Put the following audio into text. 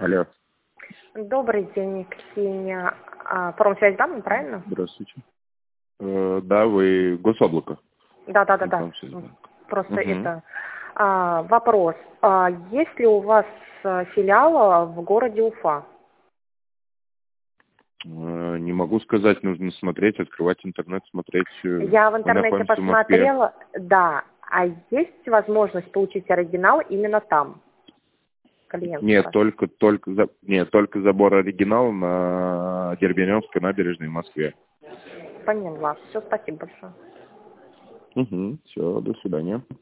Алло, Добрый день, Ксения. Промсвязьбанк, правильно? здравствуйте. Да, вы Гособлако. Да. Промсвязьбанк. Просто Угу. это вопрос. Есть ли у вас филиал в городе Уфа? Не могу сказать, нужно смотреть, открывать интернет, смотреть. Я в Мы интернете находимся в Москве. посмотрела, да. А есть возможность получить оригинал именно там, клиент Нет, спрашивает. только забор оригинала на Дербеневской набережной в Москве. Поняла. Все, спасибо большое. Угу. Все, до свидания.